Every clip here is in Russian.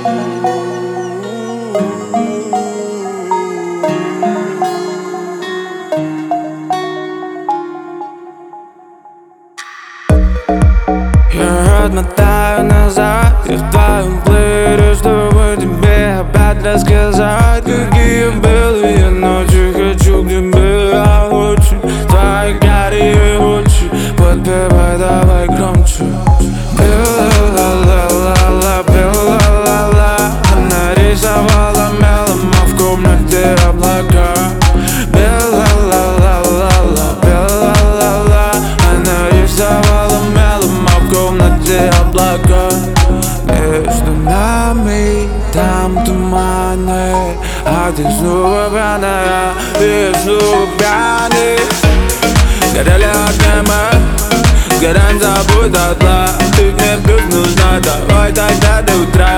Я отмотаю назад и в твоем плеере, чтобы тебе опять рассказать, какие белые ночи хочу к тебе. Я очень твои карие очи, подпевай давай громче. Бела-ла-ла-ла-ла, бела-ла-ла, она рисовала мелом, а в комнате облака. Бела-ла-ла-ла-ла, бела-ла-ла, она рисовала мелом, а в комнате облака. Между нами там туманы, а ты снова пьяная, ты снова пьяный. Горели огни мы, сгораем, забудь дотла. Ты мне плюс нужна, давай тогда до утра.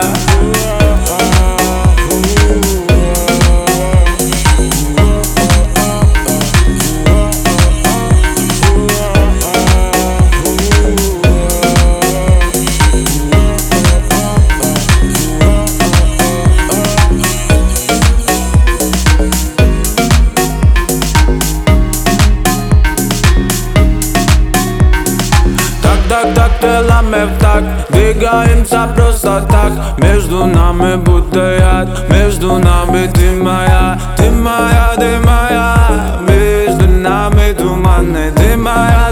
Так крылами в так, двигаемся просто так. Между нами будто яд, между нами ты моя, ты моя, ты моя. Между нами туманы, ты моя,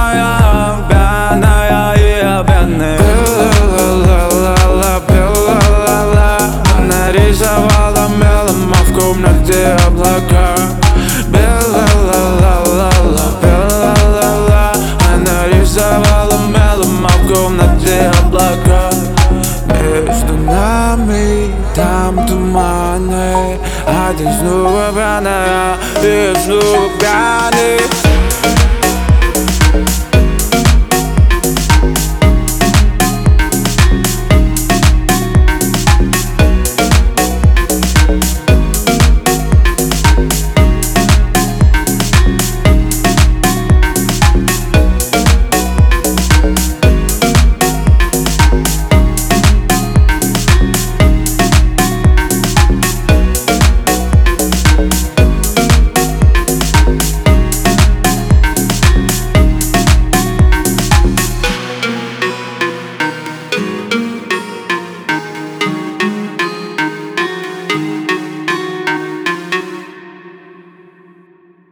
пьяная, и я пьяный. Бела-ла-ла-ла, бела-ла-ла, она рисовала мелом, а в комнате облака. Бела-ла-ла-ла-ла, бела-ла-ла, она рисовала мелом, а в комнате облака. Между нами там туманы, а ты снова пьяная, ты снова пьяный.